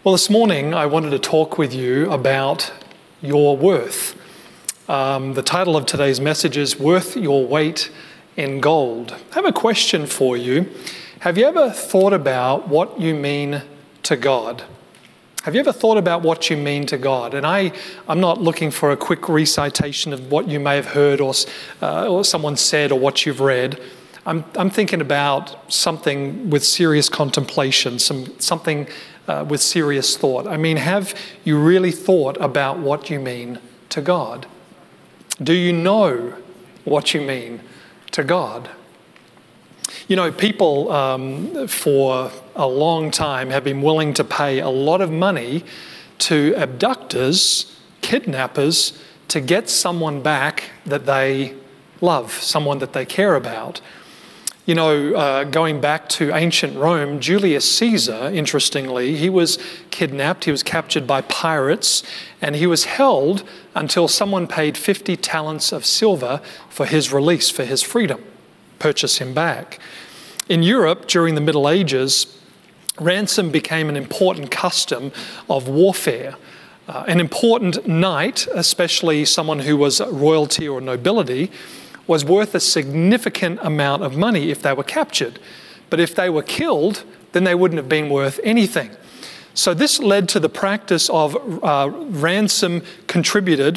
Well, this morning I wanted to talk with you about your worth. The title of today's message is Worth Your Weight in Gold. I have a question for you. Have you ever thought about what you mean to God? Have you ever thought about what you mean to God? And I'm not looking for a quick recitation of what you may have heard or someone said or what you've read. I'm thinking about something with serious contemplation, something with serious thought. I mean, have you really thought about what you mean to God? Do you know what you mean to God? You know, people for a long time have been willing to pay a lot of money to abductors, kidnappers, to get someone back that they love, someone that they care about. You know, going back to ancient Rome, Julius Caesar, interestingly, he was kidnapped, he was captured by pirates, and he was held until someone paid 50 talents of silver for his release, for his freedom, purchase him back. In Europe, during the Middle Ages, ransom became an important custom of warfare. An important knight, especially someone who was royalty or nobility, was worth a significant amount of money if they were captured. But if they were killed, then they wouldn't have been worth anything. So this led to the practice of ransom contributing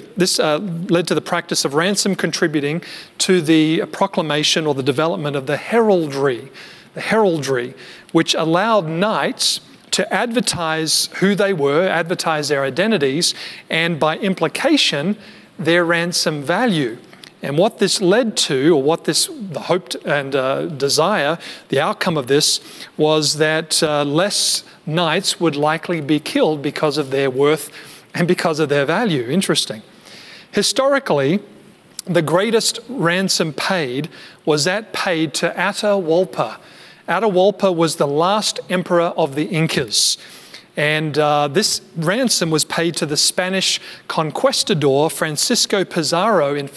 to the proclamation or the development of the heraldry, which allowed knights to advertise who they were, advertise their identities, and by implication, their ransom value. And what this led to, or what this hoped and desire, the outcome of this was that less knights would likely be killed because of their worth and because of their value. Interesting. Historically, the greatest ransom paid was that paid to Atahualpa. Atahualpa was the last emperor of the Incas. And this ransom was paid to the Spanish conquistador Francisco Pizarro in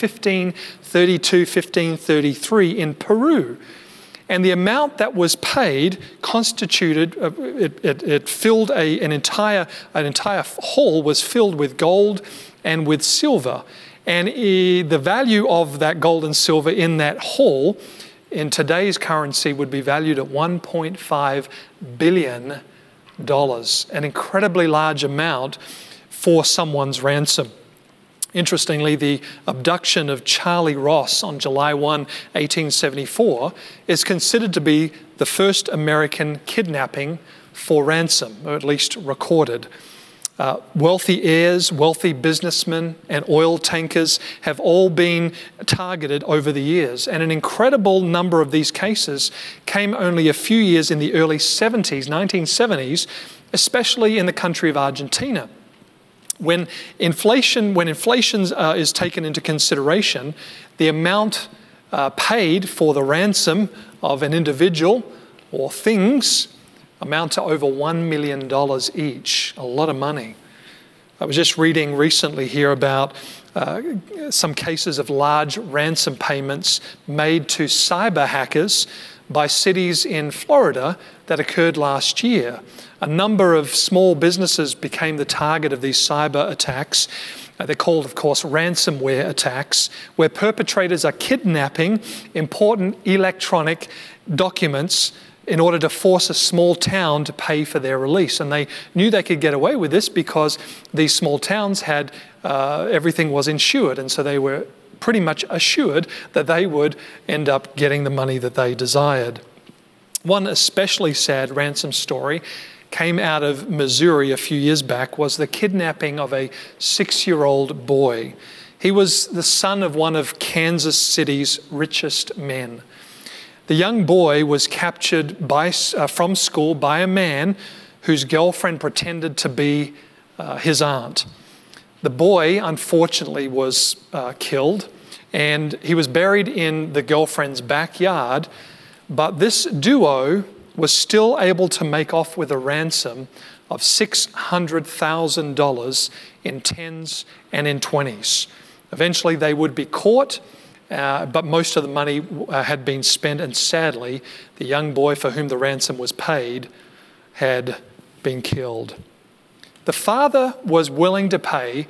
1532-1533 in Peru. And the amount that was paid constituted, it filled an entire hall was filled with gold and with silver. And the value of that gold and silver in that hall in today's currency would be valued at $1.5 billion. An incredibly large amount for someone's ransom. Interestingly, the abduction of Charlie Ross on July 1, 1874 is considered to be the first American kidnapping for ransom, or at least recorded. Wealthy heirs, wealthy businessmen, and oil tankers have all been targeted over the years. And an incredible number of these cases came only a few years in the early 1970s, especially in the country of Argentina. When inflation is taken into consideration, the amount paid for the ransom of an individual or things amount to over $1 million each, a lot of money. I was just reading recently here about some cases of large ransom payments made to cyber hackers by cities in Florida that occurred last year. A number of small businesses became the target of these cyber attacks. They're called, of course, ransomware attacks, where perpetrators are kidnapping important electronic documents in order to force a small town to pay for their release. And they knew they could get away with this because these small towns had, everything was insured. And so they were pretty much assured that they would end up getting the money that they desired. One especially sad ransom story came out of Missouri a few years back was the kidnapping of a 6-year-old boy. He was the son of one of Kansas City's richest men. The young boy was captured from school by a man whose girlfriend pretended to be his aunt. The boy, unfortunately, was killed, and he was buried in the girlfriend's backyard, but this duo was still able to make off with a ransom of $600,000 in 10s and in 20s. Eventually, they would be caught, but most of the money had been spent, and sadly, the young boy for whom the ransom was paid had been killed. The father was willing to pay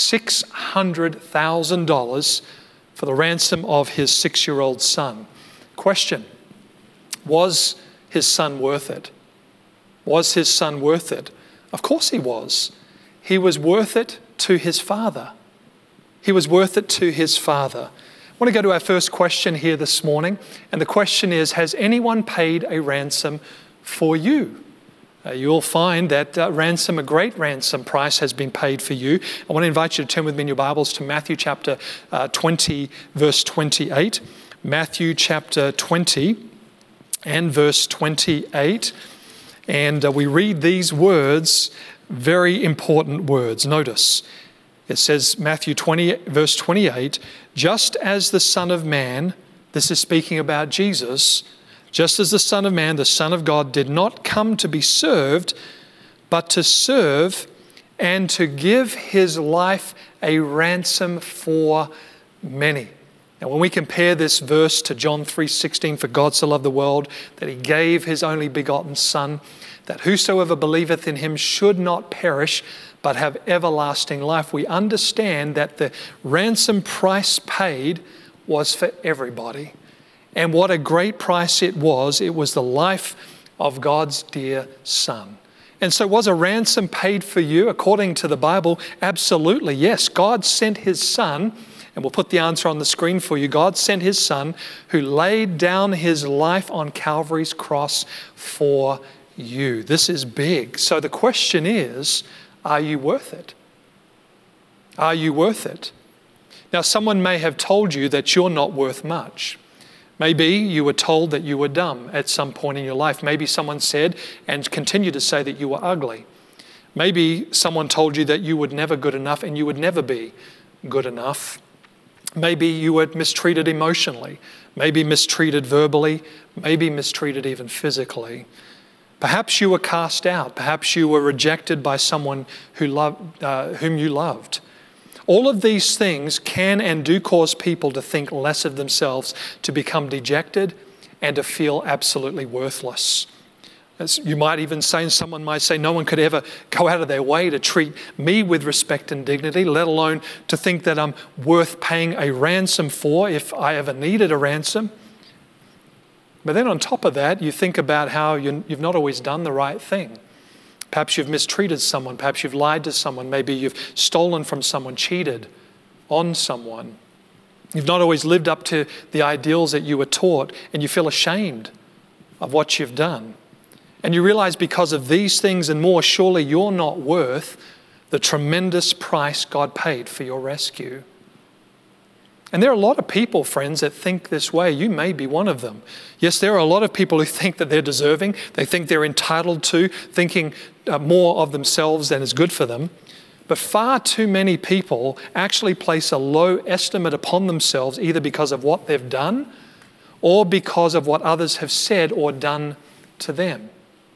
$600,000 for the ransom of his 6-year-old son. Question: was his son worth it? Was his son worth it? Of course he was. He was worth it to his father. He was worth it to his father. I want to go to our first question here this morning, and the question is, has anyone paid a ransom for you? You'll find that a great ransom price has been paid for you. I want to invite you to turn with me in your Bibles to Matthew chapter 20, verse 28. Matthew chapter 20 and verse 28. And we read these words, very important words. Notice, it says, Matthew 20, verse 28, just as the Son of Man, this is speaking about Jesus, just as the Son of Man, the Son of God, did not come to be served, but to serve and to give his life a ransom for many. Now, when we compare this verse to John 3:16, for God so loved the world that he gave his only begotten Son, that whosoever believeth in him should not perish, but have everlasting life, we understand that the ransom price paid was for everybody. And what a great price it was. It was the life of God's dear Son. And so was a ransom paid for you according to the Bible? Absolutely, yes. God sent his Son, and we'll put the answer on the screen for you. God sent his Son who laid down his life on Calvary's cross for you. This is big. So the question is, are you worth it? Are you worth it? Now, someone may have told you that you're not worth much. Maybe you were told that you were dumb at some point in your life. Maybe someone said and continue to say that you were ugly. Maybe someone told you that you were never good enough and you would never be good enough. Maybe you were mistreated emotionally, maybe mistreated verbally, maybe mistreated even physically. Perhaps you were cast out. Perhaps you were rejected by someone whom you loved. All of these things can and do cause people to think less of themselves, to become dejected, and to feel absolutely worthless. As you might even say, and someone might say, no one could ever go out of their way to treat me with respect and dignity, let alone to think that I'm worth paying a ransom for if I ever needed a ransom. But then on top of that, you think about how you've not always done the right thing. Perhaps you've mistreated someone. Perhaps you've lied to someone. Maybe you've stolen from someone, cheated on someone. You've not always lived up to the ideals that you were taught, and you feel ashamed of what you've done. And you realize because of these things and more, surely you're not worth the tremendous price God paid for your rescue. And there are a lot of people, friends, that think this way. You may be one of them. Yes, there are a lot of people who think that they're deserving. They think they're entitled to, thinking more of themselves than is good for them. But far too many people actually place a low estimate upon themselves, either because of what they've done or because of what others have said or done to them.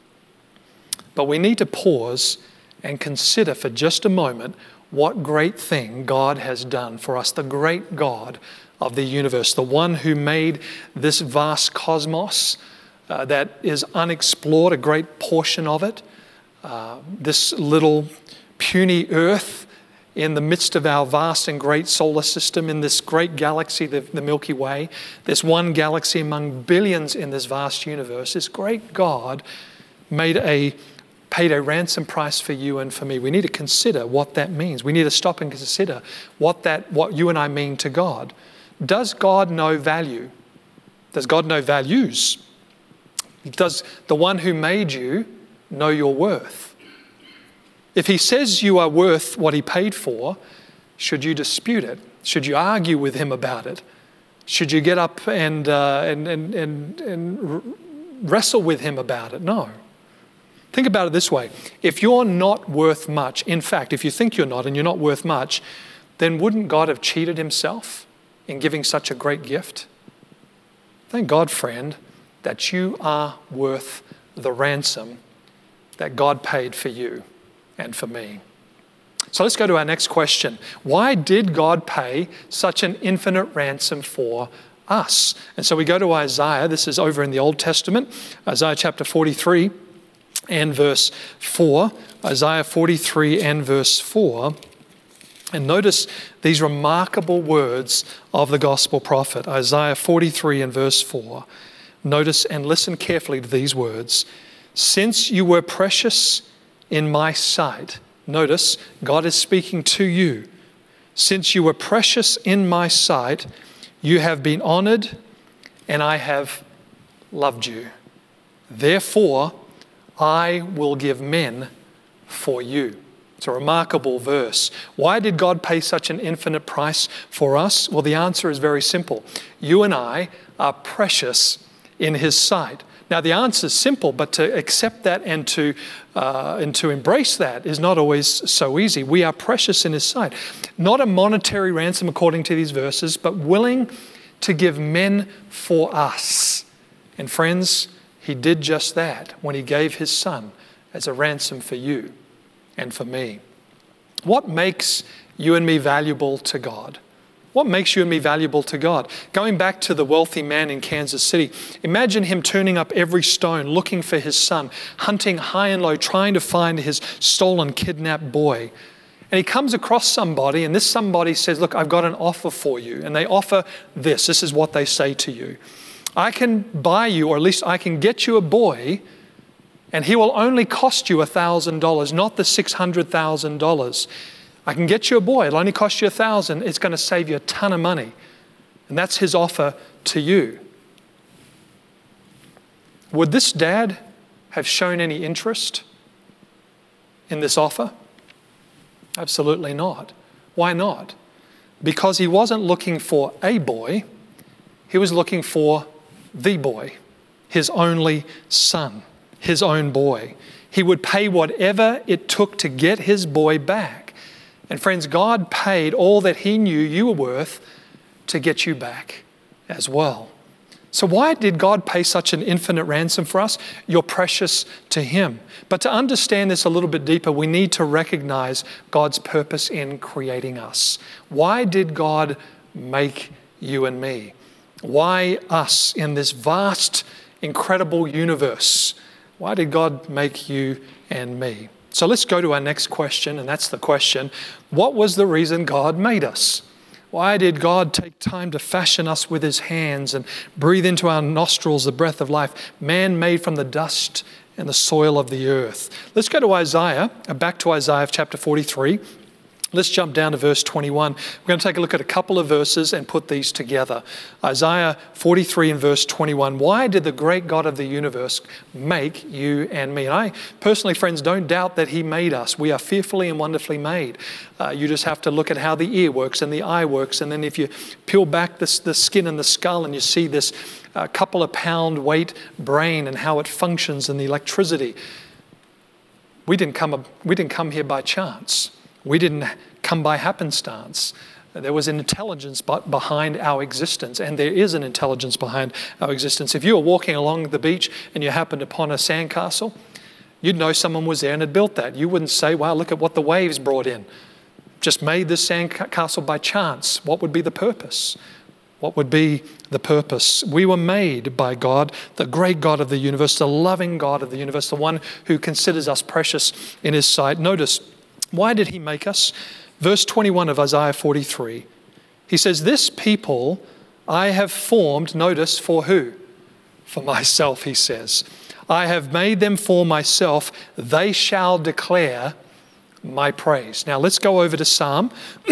But we need to pause and consider for just a moment what great thing God has done for us, the great God of the universe, the one who made this vast cosmos that is unexplored, a great portion of it, this little puny earth in the midst of our vast and great solar system, in this great galaxy, the Milky Way, this one galaxy among billions in this vast universe. This great God paid a ransom price for you and for me. We need to consider what that means. We need to stop and consider what you and I mean to God. Does God know value? Does God know values? Does the one who made you know your worth? If he says you are worth what he paid for, should you dispute it? Should you argue with him about it? Should you get up and wrestle with him about it? No. Think about it this way. If you're not worth much, in fact, if you think you're not and you're not worth much, then wouldn't God have cheated himself in giving such a great gift? Thank God, friend, that you are worth the ransom that God paid for you and for me. So let's go to our next question. Why did God pay such an infinite ransom for us? And so we go to Isaiah. This is over in the Old Testament, Isaiah chapter 43. and verse 4. Isaiah 43 and verse 4. And notice these remarkable words of the gospel prophet. Isaiah 43 and verse 4. Notice and listen carefully to these words. Since you were precious in my sight. Notice, God is speaking to you. Since you were precious in my sight, you have been honored, and I have loved you. Therefore, I will give men for you. It's a remarkable verse. Why did God pay such an infinite price for us? Well, the answer is very simple. You and I are precious in His sight. Now, the answer is simple, but to accept that and to embrace that is not always so easy. We are precious in His sight. Not a monetary ransom according to these verses, but willing to give men for us. And friends, He did just that when He gave His Son as a ransom for you and for me. What makes you and me valuable to God? What makes you and me valuable to God? Going back to the wealthy man in Kansas City, imagine him turning up every stone, looking for his son, hunting high and low, trying to find his stolen, kidnapped boy. And he comes across somebody, and this somebody says, look, I've got an offer for you. And they offer this. This is what they say to you. I can buy you, or at least I can get you a boy, and he will only cost you $1,000, not the $600,000. I can get you a boy. It'll only cost you $1,000. It's going to save you a ton of money. And that's his offer to you. Would this dad have shown any interest in this offer? Absolutely not. Why not? Because he wasn't looking for a boy. He was looking for the boy, his only son, his own boy. He would pay whatever it took to get his boy back. And friends, God paid all that He knew you were worth to get you back as well. So why did God pay such an infinite ransom for us? You're precious to Him. But to understand this a little bit deeper, we need to recognize God's purpose in creating us. Why did God make you and me? Why us in this vast, incredible universe? Why did God make you and me? So let's go to our next question, and that's the question, what was the reason God made us? Why did God take time to fashion us with His hands and breathe into our nostrils the breath of life, man made from the dust and the soil of the earth? Let's go to Isaiah, back to Isaiah chapter 43. Let's jump down to verse 21. We're going to take a look at a couple of verses and put these together. Isaiah 43 and verse 21. Why did the great God of the universe make you and me? And I personally, friends, don't doubt that He made us. We are fearfully and wonderfully made. You just have to look at how the ear works and the eye works. And then if you peel back the skin and the skull and you see this couple of pound weight brain and how it functions and the electricity. We didn't come here by chance. We didn't come by happenstance. There was an intelligence behind our existence, and there is an intelligence behind our existence. If you were walking along the beach and you happened upon a sandcastle, you'd know someone was there and had built that. You wouldn't say, wow, look at what the waves brought in. Just made this sandcastle by chance. What would be the purpose? What would be the purpose? We were made by God, the great God of the universe, the loving God of the universe, the one who considers us precious in His sight. Notice, why did He make us? Verse 21 of Isaiah 43. He says, this people I have formed, notice, for who? For myself, He says. I have made them for myself. They shall declare my praise. Now let's go over to Psalm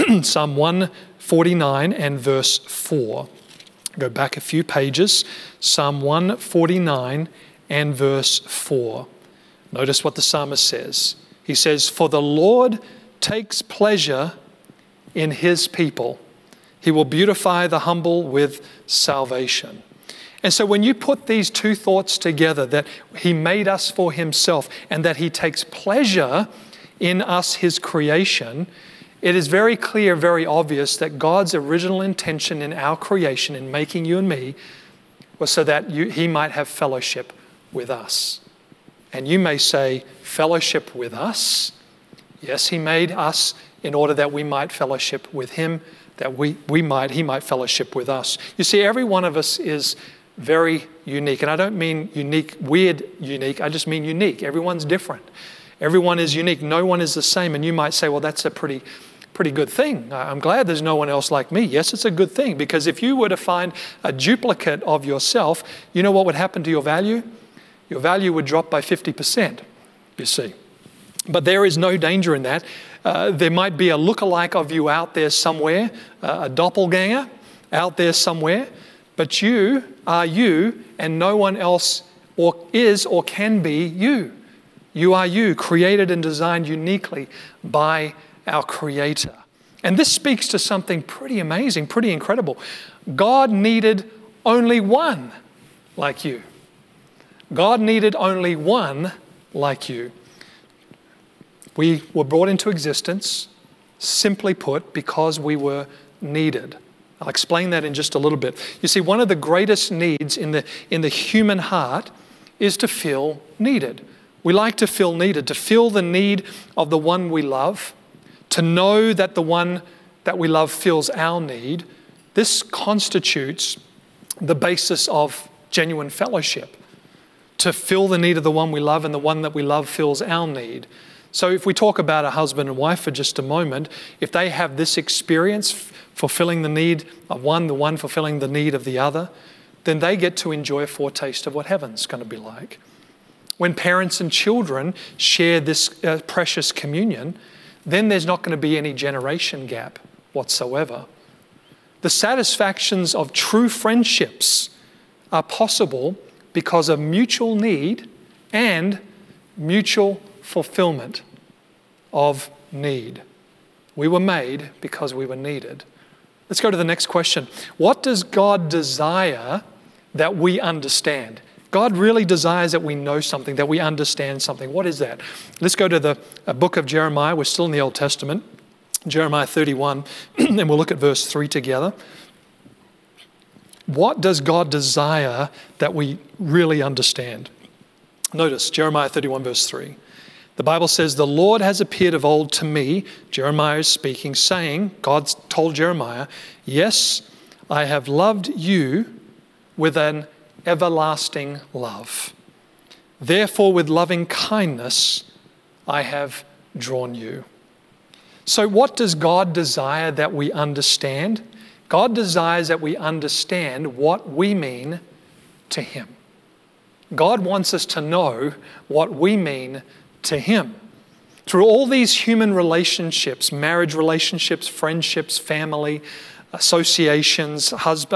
149 and verse 4. Go back a few pages. Psalm 149 and verse 4. Notice what the psalmist says. He says, for the Lord takes pleasure in His people. He will beautify the humble with salvation. And so when you put these two thoughts together, that He made us for Himself and that He takes pleasure in us, His creation, it is very clear, very obvious that God's original intention in our creation, in making you and me, was so that He might have fellowship with us. And you may say, fellowship with us? Yes, He made us in order that we might fellowship with Him, that He might fellowship with us. You see, every one of us is very unique. And I don't mean unique, weird unique. I just mean unique. Everyone's different. Everyone is unique. No one is the same. And you might say, well, that's a pretty good thing. I'm glad there's no one else like me. Yes, it's a good thing, because if you were to find a duplicate of yourself, you know what would happen to your value? Your value would drop by 50%, you see. But there is no danger in that. There might be a lookalike of you out there somewhere, a doppelganger out there somewhere, but you are you, and no one else is or can be you. You are you, created and designed uniquely by our Creator. And this speaks to something pretty amazing, pretty incredible. God needed only one like you. God needed only one like you. We were brought into existence, simply put, because we were needed. I'll explain that in just a little bit. You see, one of the greatest needs in the human heart is to feel needed. We like to feel needed, to feel the need of the one we love, to know that the one that we love feels our need. This constitutes the basis of genuine fellowship, to feel the need of the one we love, and the one that we love feels our need. So if we talk about a husband and wife for just a moment, if they have this experience fulfilling the need of one, the one fulfilling the need of the other, then they get to enjoy a foretaste of what heaven's going to be like. When parents and children share this precious communion, then there's not going to be any generation gap whatsoever. The satisfactions of true friendships are possible because of mutual need and mutual fulfillment of need. We were made because we were needed. Let's go to the next question. What does God desire that we understand? God really desires that we know something, that we understand something. What is that? Let's go to the book of Jeremiah. We're still in the Old Testament, Jeremiah 31, and we'll look at verse 3 together. What does God desire that we really understand? Notice Jeremiah 31, verse 3. The Bible says, "The Lord has appeared of old to me," Jeremiah is speaking, saying, God told Jeremiah, "Yes, I have loved you with an everlasting love. Therefore, with loving kindness, I have drawn you." So what does God desire that we understand? God desires that we understand what we mean to Him. God wants us to know what we mean to Him. Through all these human relationships, marriage relationships, friendships, family, associations,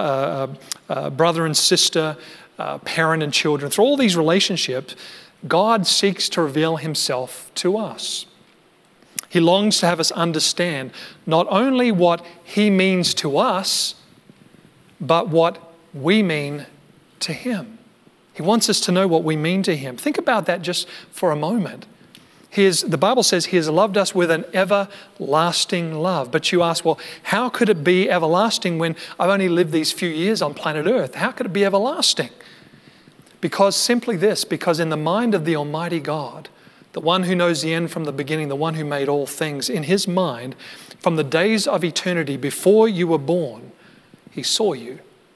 brother and sister, parent and children, through all these relationships, God seeks to reveal Himself to us. He longs to have us understand not only what He means to us, but what we mean to Him. He wants us to know what we mean to Him. Think about that just for a moment. The Bible says He has loved us with an everlasting love. But you ask, well, how could it be everlasting when I've only lived these few years on planet Earth? How could it be everlasting? Because in the mind of the Almighty God, the one who knows the end from the beginning, the one who made all things, in His mind, from the days of eternity before you were born, He saw you,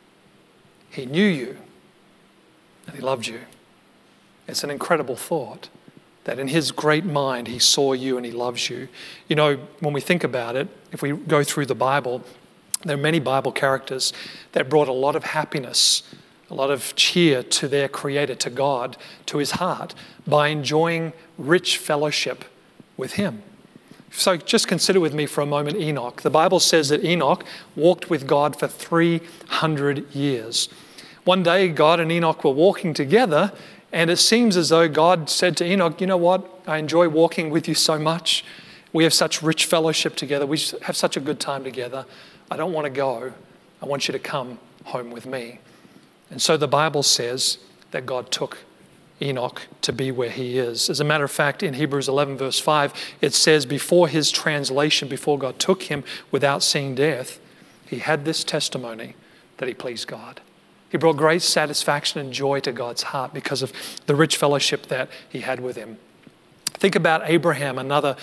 He knew you, and He loved you. It's an incredible thought that in His great mind, He saw you and He loves you. You know, when we think about it, if we go through the Bible, there are many Bible characters that brought a lot of happiness, a lot of cheer to their Creator, to God, to His heart, by enjoying rich fellowship with Him. So just consider with me for a moment Enoch. The Bible says that Enoch walked with God for 300 years. One day, God and Enoch were walking together, and it seems as though God said to Enoch, "You know what? I enjoy walking with you so much. We have such rich fellowship together. We have such a good time together. I don't want to go. I want you to come home with me." And so the Bible says that God took Enoch to be where he is. As a matter of fact, in Hebrews 11 verse 5, it says before his translation, before God took him without seeing death, he had this testimony that he pleased God. He brought great satisfaction and joy to God's heart because of the rich fellowship that he had with Him. Think about Abraham, another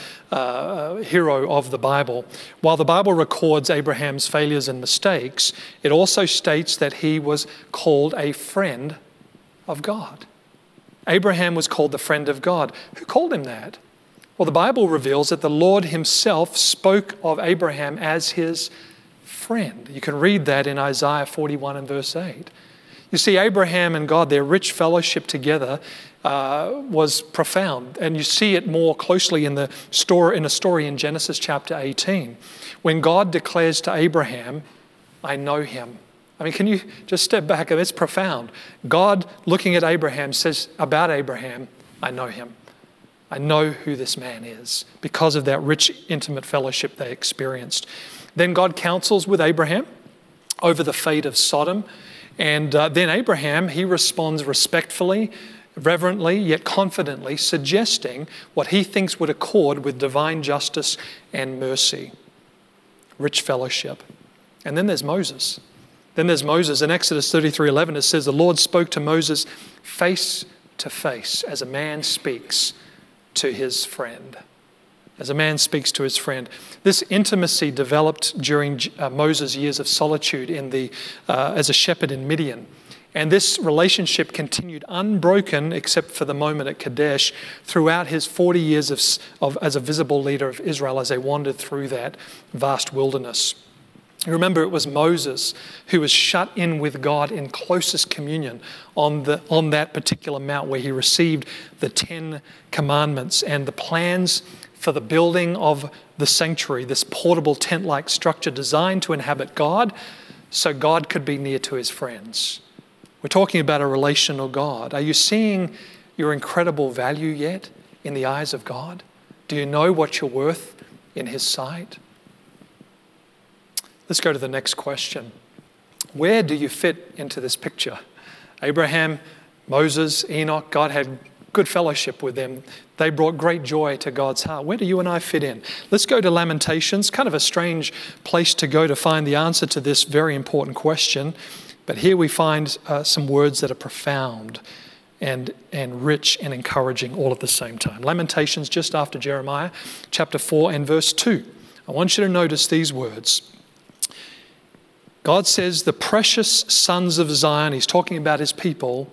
hero of the Bible. While the Bible records Abraham's failures and mistakes, it also states that he was called a friend of God. Abraham was called the friend of God. Who called him that? Well, the Bible reveals that the Lord himself spoke of Abraham as his friend. You can read that in Isaiah 41 and verse 8. You see, Abraham and God, their rich fellowship together was profound. And you see it more closely in a story in Genesis chapter 18, when God declares to Abraham, I know him. I mean, can you just step back? It's profound. God, looking at Abraham, says about Abraham, I know him. I know who this man is because of that rich, intimate fellowship they experienced. Then God counsels with Abraham over the fate of Sodom. And then Abraham, he responds respectfully, reverently, yet confidently, suggesting what he thinks would accord with divine justice and mercy. Rich fellowship. And then there's Moses. In Exodus 33:11, it says, the Lord spoke to Moses face to face as a man speaks to his friend. As a man speaks to his friend. This intimacy developed during Moses' years of solitude as a shepherd in Midian. And this relationship continued unbroken, except for the moment at Kadesh, throughout his 40 years as a visible leader of Israel as they wandered through that vast wilderness. You remember, it was Moses who was shut in with God in closest communion on that particular mount where he received the 10 commandments and the plans for the building of the sanctuary, this portable tent-like structure designed to inhabit God so God could be near to his friends. We're talking about a relational God. Are you seeing your incredible value yet in the eyes of God? Do you know what you're worth in his sight? Let's go to the next question. Where do you fit into this picture? Abraham, Moses, Enoch, God had good fellowship with them. They brought great joy to God's heart. Where do you and I fit in? Let's go to Lamentations, kind of a strange place to go to find the answer to this very important question. But here we find some words that are profound and rich and encouraging all at the same time. Lamentations just after Jeremiah, chapter 4 and verse 2. I want you to notice these words. God says, the precious sons of Zion, he's talking about his people,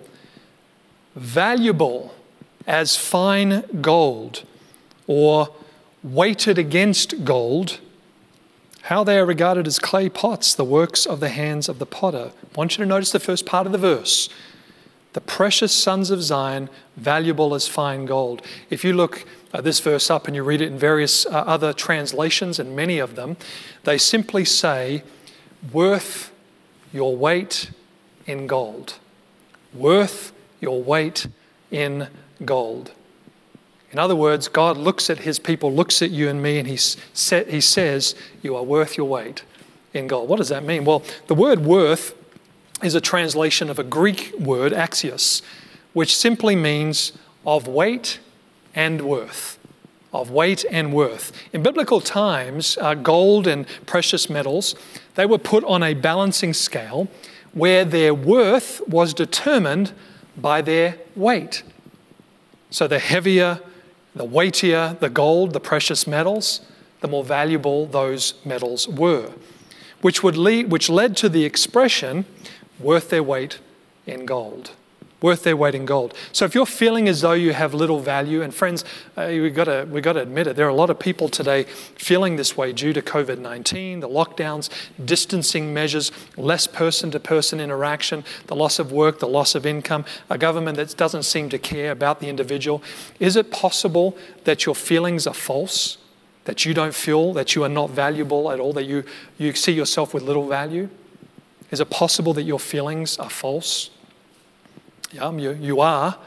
valuable as fine gold, or weighted against gold, how they are regarded as clay pots, the works of the hands of the potter. I want you to notice the first part of the verse. The precious sons of Zion, valuable as fine gold. If you look this verse up and you read it in various other translations, and many of them, they simply say, worth your weight in gold. Worth your weight in gold. In other words, God looks at his people, looks at you and me, and he says, you are worth your weight in gold. What does that mean? Well, the word worth is a translation of a Greek word, axios, which simply means of weight and worth. Of weight and worth. In biblical times, gold and precious metals, they were put on a balancing scale where their worth was determined by their weight. So the heavier, the weightier the gold, the precious metals, the more valuable those metals were, which led to the expression, worth their weight in gold. Worth their weight in gold. So if you're feeling as though you have little value, and friends, we've got to admit it, there are a lot of people today feeling this way due to COVID-19, the lockdowns, distancing measures, less person-to-person interaction, the loss of work, the loss of income, a government that doesn't seem to care about the individual. Is it possible that your feelings are false, that you don't feel that you are not valuable at all, that you see yourself with little value? Is it possible that your feelings are false? Yeah, you are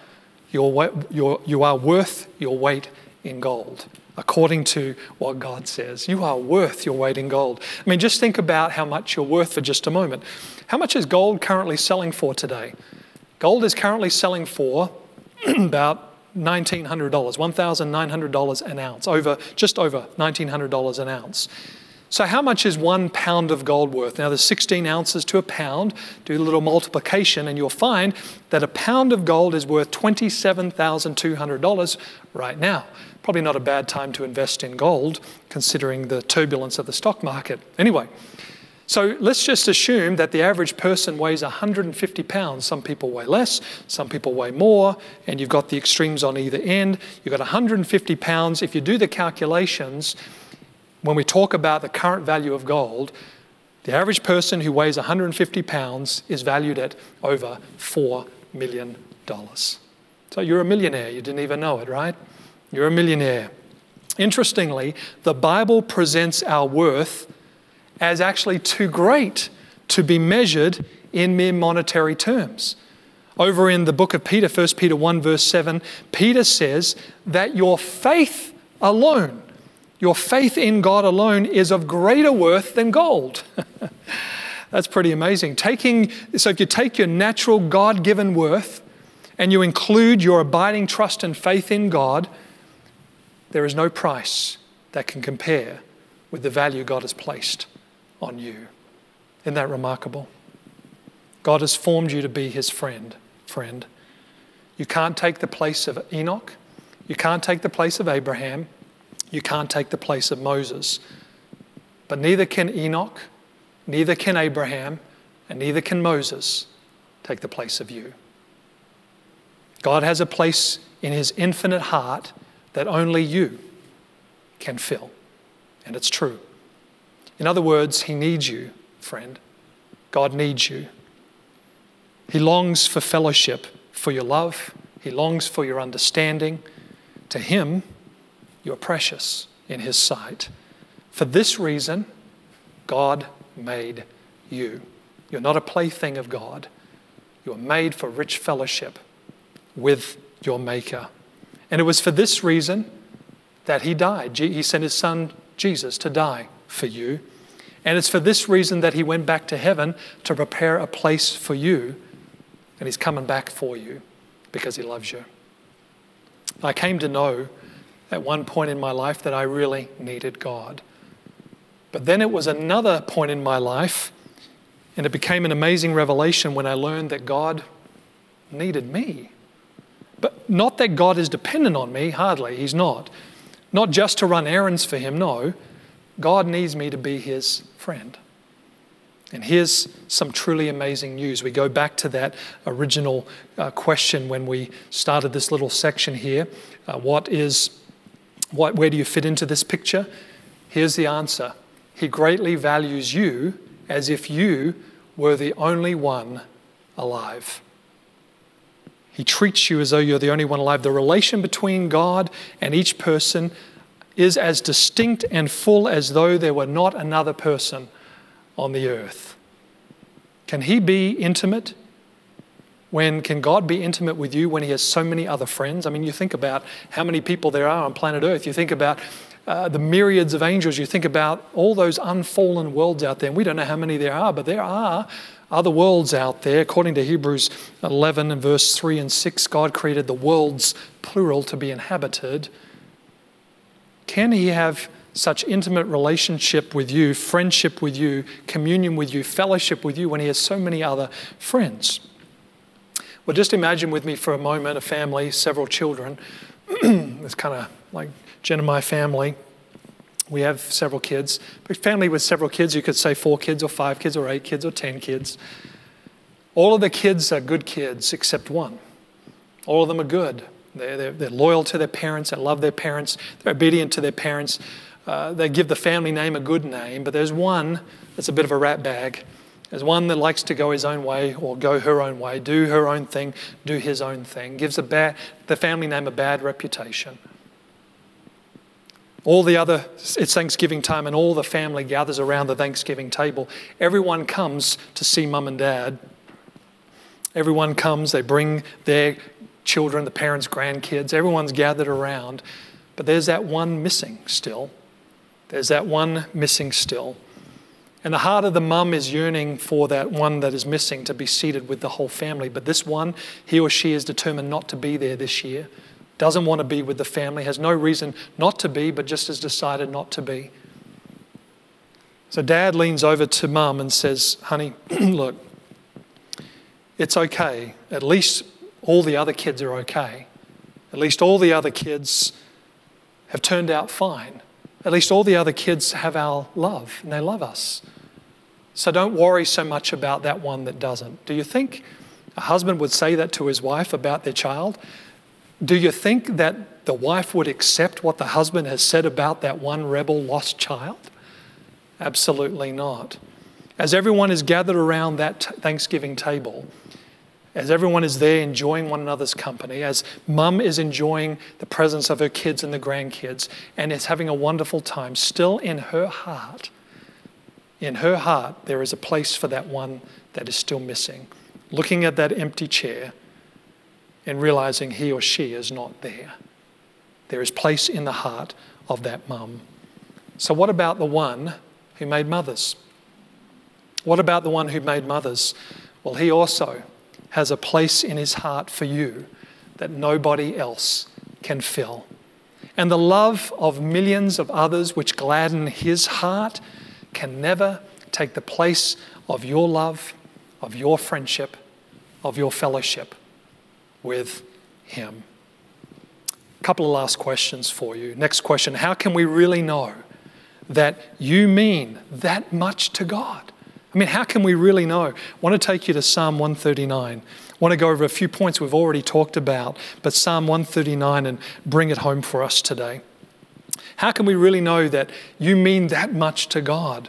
worth your weight in gold, according to what God says. You are worth your weight in gold. I mean, just think about how much you're worth for just a moment. How much is gold currently selling for today? Gold is currently selling for about $1,900, $1,900 an ounce, just over $1,900 an ounce. So how much is 1 pound of gold worth? Now there's 16 ounces to a pound. Do a little multiplication and you'll find that a pound of gold is worth $27,200 right now. Probably not a bad time to invest in gold considering the turbulence of the stock market. Anyway, so let's just assume that the average person weighs 150 pounds. Some people weigh less, some people weigh more, and you've got the extremes on either end. You've got 150 pounds. If you do the calculations, when we talk about the current value of gold, the average person who weighs 150 pounds is valued at over $4 million. So you're a millionaire. You didn't even know it, right? You're a millionaire. Interestingly, the Bible presents our worth as actually too great to be measured in mere monetary terms. Over in the book of Peter, 1 Peter 1 verse 7, Peter says that your faith alone, your faith in God alone is of greater worth than gold. That's pretty amazing. So if you take your natural God-given worth and you include your abiding trust and faith in God, there is no price that can compare with the value God has placed on you. Isn't that remarkable? God has formed you to be his friend. You can't take the place of Enoch. You can't take the place of Abraham. You can't take the place of Moses. But neither can Enoch, neither can Abraham, and neither can Moses take the place of you. God has a place in his infinite heart that only you can fill. And it's true. In other words, he needs you, friend. God needs you. He longs for fellowship, for your love. He longs for your understanding. To him, you're precious in his sight. For this reason, God made you. You're not a plaything of God. You are made for rich fellowship with your Maker. And it was for this reason that he died. He sent his son, Jesus, to die for you. And it's for this reason that he went back to heaven to prepare a place for you. And he's coming back for you because he loves you. I came to know at one point in my life that I really needed God. But then it was another point in my life, and it became an amazing revelation when I learned that God needed me. But not that God is dependent on me, hardly, he's not. Not just to run errands for him, no. God needs me to be his friend. And here's some truly amazing news. We go back to that original question when we started this little section here. Where do you fit into this picture? Here's the answer. He greatly values you as if you were the only one alive. He treats you as though you're the only one alive. The relation between God and each person is as distinct and full as though there were not another person on the earth. Can he be intimate? Can God be intimate with you when he has so many other friends? I mean, you think about how many people there are on planet Earth. You think about the myriads of angels. You think about all those unfallen worlds out there. And we don't know how many there are, but there are other worlds out there. According to Hebrews 11 and verse 3 and 6, God created the worlds, plural, to be inhabited. Can he have such intimate relationship with you, friendship with you, communion with you, fellowship with you when he has so many other friends? Well, just imagine with me for a moment a family, several children. It's kind of like Jen and my family. We have several kids. But family with several kids, you could say 4 kids or 5 kids or 8 kids or 10 kids. All of the kids are good kids except one. All of them are good. They're loyal to their parents. They love their parents. They're obedient to their parents. They give the family name a good name. But there's one that's a bit of a rat bag. There's one that likes to go his own way or go her own way, do her own thing, do his own thing. Gives the family name a bad reputation. It's Thanksgiving time and all the family gathers around the Thanksgiving table. Everyone comes to see mum and dad. Everyone comes, they bring their children, the parents, grandkids. Everyone's gathered around. But there's that one missing still. There's that one missing still. And the heart of the mum is yearning for that one that is missing to be seated with the whole family. But this one, he or she is determined not to be there this year. Doesn't want to be with the family, has no reason not to be, but just has decided not to be. So dad leans over to mum and says, honey, look, it's okay. At least all the other kids are okay. At least all the other kids have turned out fine. At least all the other kids have our love and they love us. So don't worry so much about that one that doesn't. Do you think a husband would say that to his wife about their child? Do you think that the wife would accept what the husband has said about that one rebel lost child? Absolutely not. As everyone is gathered around that Thanksgiving table, as everyone is there enjoying one another's company, as mum is enjoying the presence of her kids and the grandkids and is having a wonderful time, still in her heart, there is a place for that one that is still missing. Looking at that empty chair and realizing he or she is not there. There is place in the heart of that mum. So what about the one who made mothers? What about the one who made mothers? Well, he also has a place in his heart for you that nobody else can fill. And the love of millions of others which gladden his heart can never take the place of your love, of your friendship, of your fellowship with him. A couple of last questions for you. Next question, how can we really know that you mean that much to God? I mean, how can we really know? I want to take you to Psalm 139. I want to go over a few points we've already talked about, but Psalm 139 and bring it home for us today. How can we really know that you mean that much to God?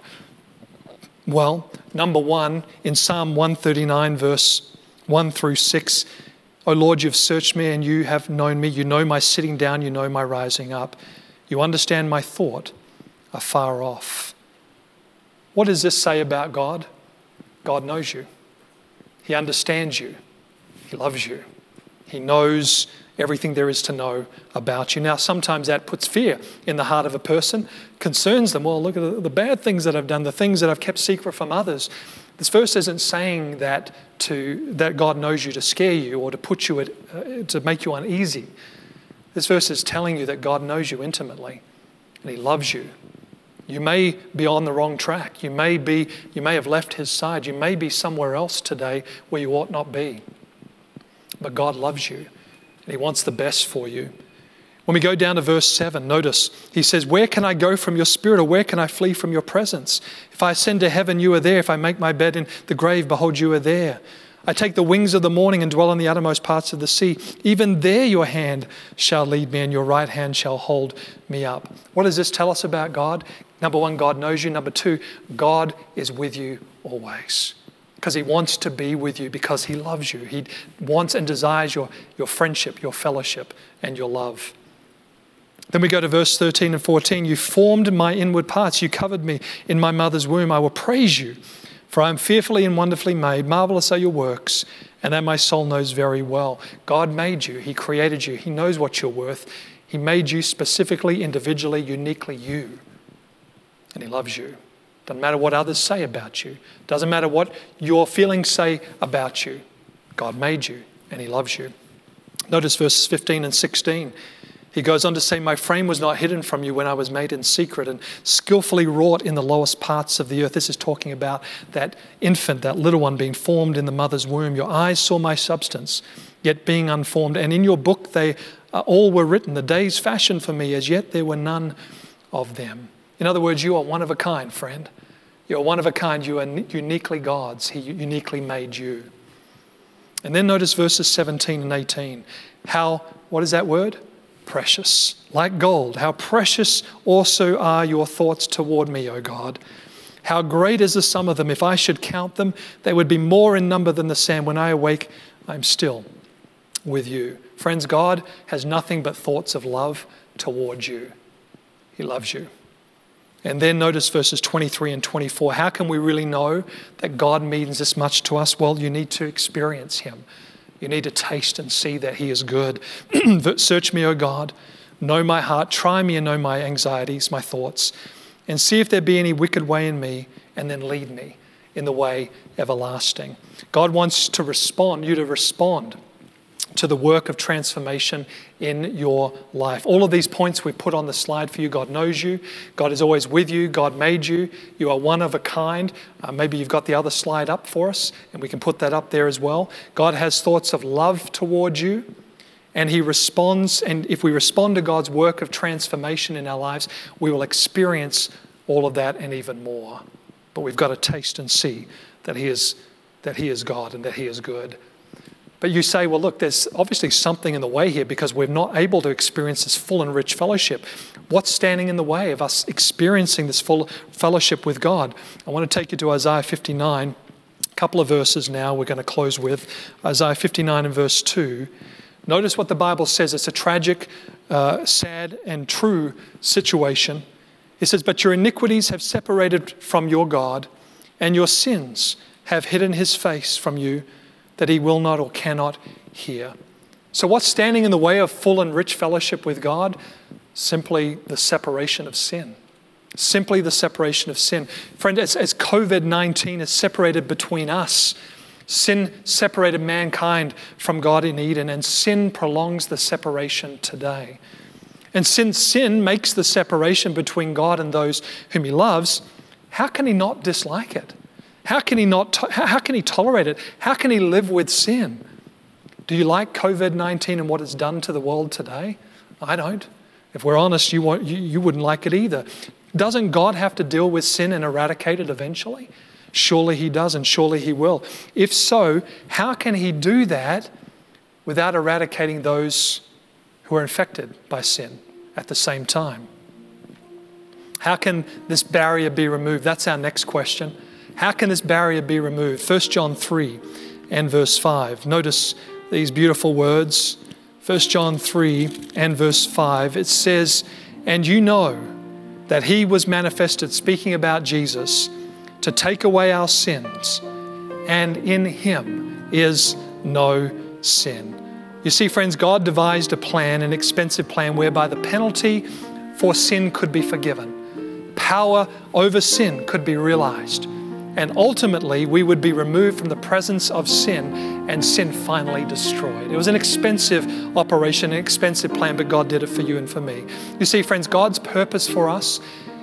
Well, number one, in Psalm 139, verse 1 through 6, O Lord, you've searched me and you have known me. You know my sitting down, you know my rising up. You understand my thought afar off. What does this say about God? God knows you. He understands you. He loves you. He knows everything there is to know about you. Now, sometimes that puts fear in the heart of a person, concerns them. Well, look at the bad things that I've done, the things that I've kept secret from others. This verse isn't saying that God knows you to scare you or to put you to make you uneasy. This verse is telling you that God knows you intimately and he loves you. You may be on the wrong track. You may have left his side. You may be somewhere else today where you ought not be. But God loves you and he wants the best for you. When we go down to verse 7, notice he says, where can I go from your spirit, or where can I flee from your presence? If I ascend to heaven, you are there. If I make my bed in the grave, behold, you are there. I take the wings of the morning and dwell in the uttermost parts of the sea. Even there your hand shall lead me and your right hand shall hold me up. What does this tell us about God? Number one, God knows you. Number two, God is with you always. Because he wants to be with you, because he loves you. He wants and desires your friendship, your fellowship, and your love. Then we go to verse 13 and 14. You formed my inward parts. You covered me in my mother's womb. I will praise you, for I am fearfully and wonderfully made. Marvelous are your works, and that my soul knows very well. God made you. He created you. He knows what you're worth. He made you specifically, individually, uniquely you. And he loves you. Doesn't matter what others say about you. Doesn't matter what your feelings say about you. God made you and he loves you. Notice verses 15 and 16. He goes on to say, my frame was not hidden from you when I was made in secret and skillfully wrought in the lowest parts of the earth. This is talking about that infant, that little one being formed in the mother's womb. Your eyes saw my substance, yet being unformed. And in your book they all were written, the days fashioned for me, as yet there were none of them. In other words, you are one of a kind, friend. You are one of a kind. You are uniquely God's. He uniquely made you. And then notice verses 17 and 18. What is that word? Precious. Like gold. How precious also are your thoughts toward me, O God. How great is the sum of them. If I should count them, they would be more in number than the sand. When I awake, I'm still with you. Friends, God has nothing but thoughts of love towards you. He loves you. And then notice verses 23 and 24. How can we really know that God means this much to us? Well, you need to experience him. You need to taste and see that he is good. Search me, O God. Know my heart. Try me and know my anxieties, my thoughts. And see if there be any wicked way in me, and then lead me in the way everlasting. God wants you to respond to the work of transformation in your life. All of these points we put on the slide for you. God knows you. God is always with you. God made you. You are one of a kind. Maybe you've got the other slide up for us, and we can put that up there as well. God has thoughts of love towards you, and He responds. And if we respond to God's work of transformation in our lives, we will experience all of that and even more. But we've got to taste and see that He is God and that He is good. But you say, well, look, there's obviously something in the way here because we're not able to experience this full and rich fellowship. What's standing in the way of us experiencing this full fellowship with God? I want to take you to Isaiah 59, a couple of verses now we're going to close with. Isaiah 59 and verse 2. Notice what the Bible says. It's a tragic, sad, and true situation. It says, but your iniquities have separated from your God, and your sins have hidden His face from you, that He will not or cannot hear. So what's standing in the way of full and rich fellowship with God? Simply the separation of sin. Simply the separation of sin. Friend, as COVID-19 is separated between us, sin separated mankind from God in Eden, and sin prolongs the separation today. And since sin makes the separation between God and those whom He loves, how can He not dislike it? How can He tolerate it? How can He live with sin? Do you like COVID-19 and what it's done to the world today? I don't. If we're honest, you wouldn't like it either. Doesn't God have to deal with sin and eradicate it eventually? Surely He does, and surely He will. If so, how can He do that without eradicating those who are infected by sin at the same time? How can this barrier be removed? That's our next question. How can this barrier be removed? 1 John 3 and verse 5. Notice these beautiful words. 1 John 3 and verse 5. It says, and you know that He was manifested, speaking about Jesus, to take away our sins, and in Him is no sin. You see, friends, God devised a plan, an expensive plan, whereby the penalty for sin could be forgiven. Power over sin could be realized. And ultimately, we would be removed from the presence of sin and sin finally destroyed. It was an expensive operation, an expensive plan, but God did it for you and for me. You see, friends, God's purpose for us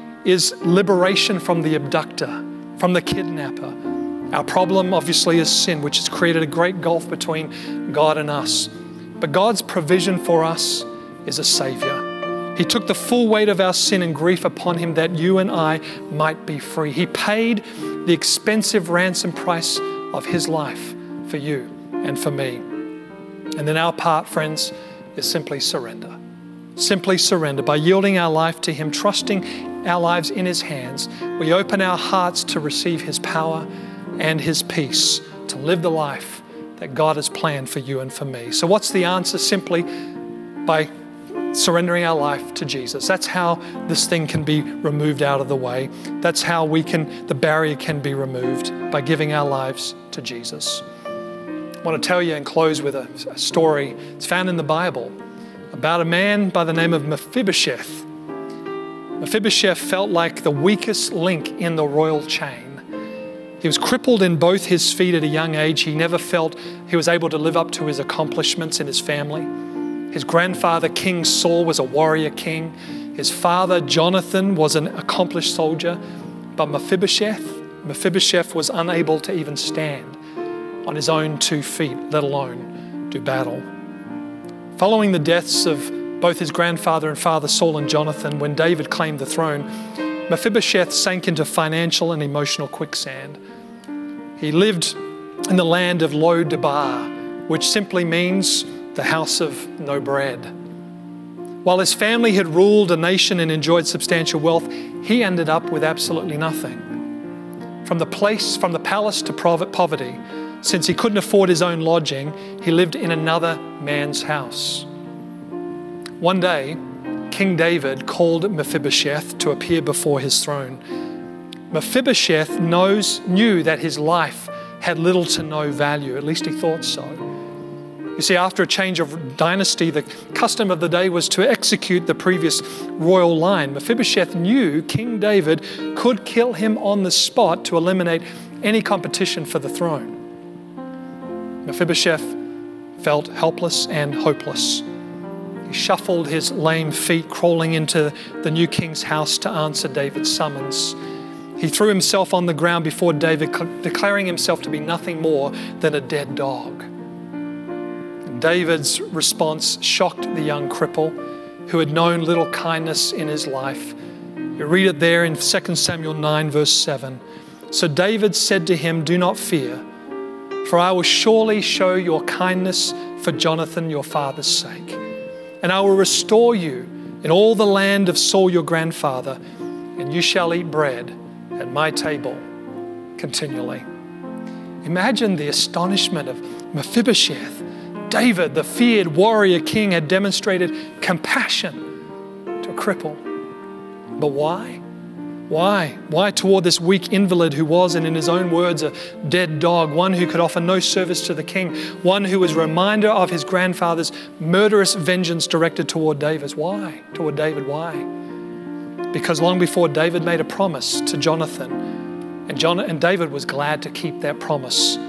is liberation from the abductor, from the kidnapper. Our problem, obviously, is sin, which has created a great gulf between God and us. But God's provision for us is a Savior. He took the full weight of our sin and grief upon Him that you and I might be free. He paid the expensive ransom price of His life for you and for me. And then our part, friends, is simply surrender. Simply surrender. By yielding our life to Him, trusting our lives in His hands, we open our hearts to receive His power and His peace, to live the life that God has planned for you and for me. So what's the answer? Simply by surrendering our life to Jesus. That's how this thing can be removed out of the way. That's how the barrier can be removed, by giving our lives to Jesus. I want to tell you and close with a story. It's found in the Bible about a man by the name of Mephibosheth. Mephibosheth felt like the weakest link in the royal chain. He was crippled in both his feet at a young age. He never felt he was able to live up to his accomplishments in his family. His grandfather, King Saul, was a warrior king. His father, Jonathan, was an accomplished soldier. But Mephibosheth was unable to even stand on his own 2 feet, let alone do battle. Following the deaths of both his grandfather and father, Saul and Jonathan, when David claimed the throne, Mephibosheth sank into financial and emotional quicksand. He lived in the land of Lo Debar, which simply means the house of no bread. While his family had ruled a nation and enjoyed substantial wealth, he ended up with absolutely nothing. From the palace to poverty, since he couldn't afford his own lodging, he lived in another man's house. One day, King David called Mephibosheth to appear before his throne. Mephibosheth knew that his life had little to no value, at least he thought so. You see, after a change of dynasty, the custom of the day was to execute the previous royal line. Mephibosheth knew King David could kill him on the spot to eliminate any competition for the throne. Mephibosheth felt helpless and hopeless. He shuffled his lame feet, crawling into the new king's house to answer David's summons. He threw himself on the ground before David, declaring himself to be nothing more than a dead dog. David's response shocked the young cripple who had known little kindness in his life. You read it there in 2 Samuel 9, verse 7. So David said to him, "Do not fear, for I will surely show your kindness for Jonathan your father's sake. And I will restore you in all the land of Saul your grandfather, and you shall eat bread at my table continually." Imagine the astonishment of Mephibosheth. David, the feared warrior king, had demonstrated compassion to a cripple. But why? Why? Why toward this weak invalid who was, and in his own words, a dead dog, one who could offer no service to the king, one who was a reminder of his grandfather's murderous vengeance directed toward David? Why? Toward David, why? Because long before David made a promise to Jonathan, and David was glad to keep that promise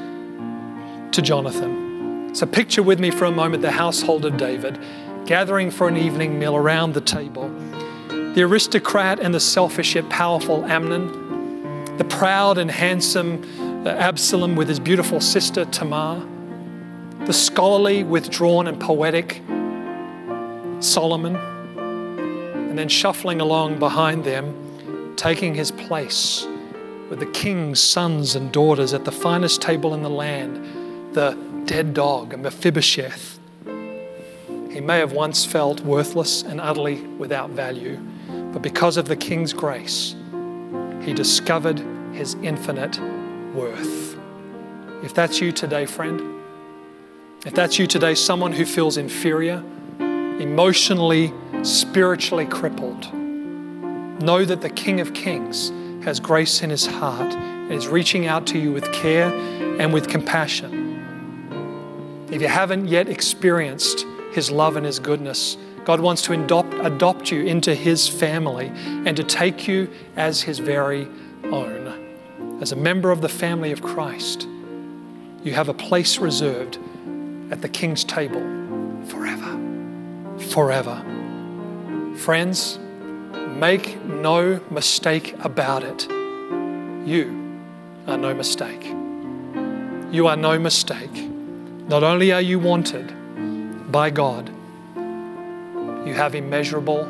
to Jonathan. So picture with me for a moment the household of David, gathering for an evening meal around the table. The aristocrat and the selfish yet powerful Amnon, the proud and handsome Absalom with his beautiful sister Tamar, the scholarly, withdrawn and poetic Solomon, and then shuffling along behind them, taking his place with the king's sons and daughters at the finest table in the land, the dead dog, Mephibosheth. He may have once felt worthless and utterly without value, but because of the king's grace, he discovered his infinite worth. If that's you today, friend, if that's you today, someone who feels inferior, emotionally, spiritually crippled, know that the King of Kings has grace in his heart and is reaching out to you with care and with compassion. If you haven't yet experienced his love and his goodness, God wants to adopt you into his family and to take you as his very own. As a member of the family of Christ, you have a place reserved at the King's table forever. Forever. Friends, make no mistake about it. You are no mistake. You are no mistake. Not only are you wanted by God, you have immeasurable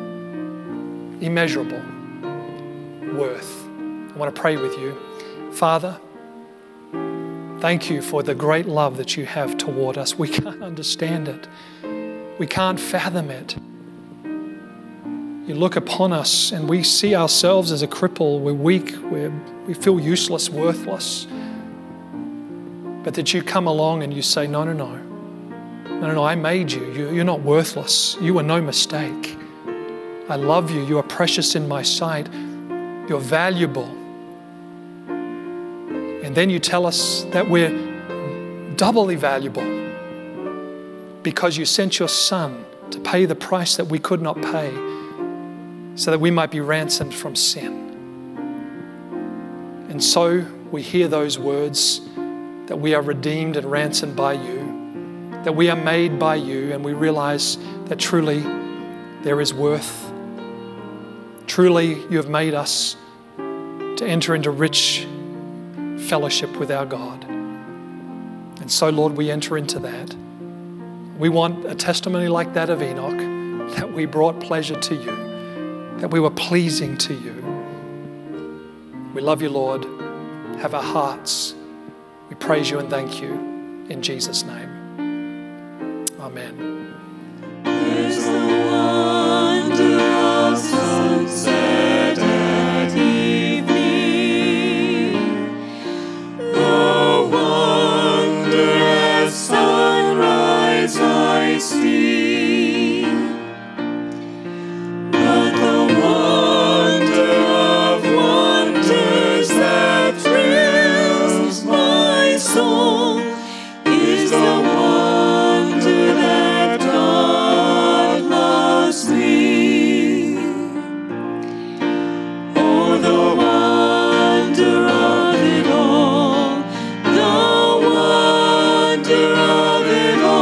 worth. I want to pray with you. Father, thank you for the great love that you have toward us. We can't understand it. We can't fathom it. You look upon us and we see ourselves as a cripple. We're weak. We feel useless, worthless. But that you come along and you say, no, I made you. You're not worthless. You are no mistake. I love you. You are precious in my sight. You're valuable. And then you tell us that we're doubly valuable because you sent your Son to pay the price that we could not pay so that we might be ransomed from sin. And so we hear those words that we are redeemed and ransomed by you, that we are made by you, and we realize that truly there is worth. Truly you have made us to enter into rich fellowship with our God. And so, Lord, we enter into that. We want a testimony like that of Enoch, that we brought pleasure to you, that we were pleasing to you. We love you, Lord. Have our hearts. We praise you and thank you in Jesus' name. Amen. There's the wonder of sunset at evening, the wonder at sunrise I see, but the wonder of wonders that thrills my soul is the wonder that God loves me. Oh, the wonder of it all, the wonder of it all.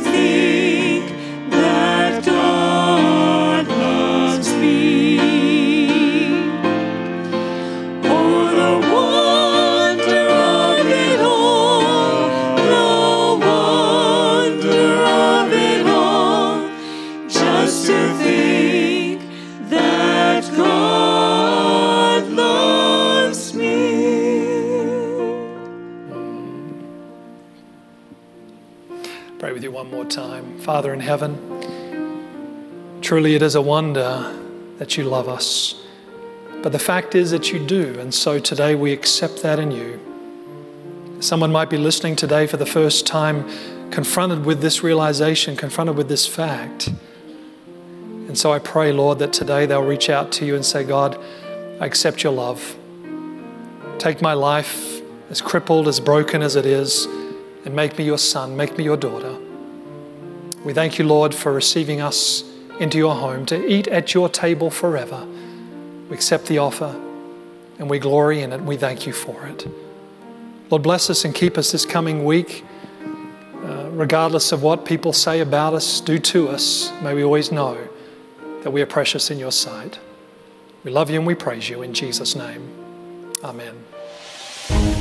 think that God loves me. Oh, the wonder of it all, the wonder of it all, just to think that God loves me. Pray with you one more time. Father in heaven, truly it is a wonder that you love us. But the fact is that you do, and so today we accept that in you. Someone might be listening today for the first time, confronted with this realization, confronted with this fact. And so I pray, Lord, that today they'll reach out to you and say, God, I accept your love. Take my life, as crippled, as broken as it is, and make me your son, make me your daughter. We thank you, Lord, for receiving us into your home to eat at your table forever. We accept the offer and we glory in it. We thank you for it. Lord, bless us and keep us this coming week. Regardless of what people say about us, do to us, may we always know that we are precious in your sight. We love you and we praise you in Jesus' name. Amen.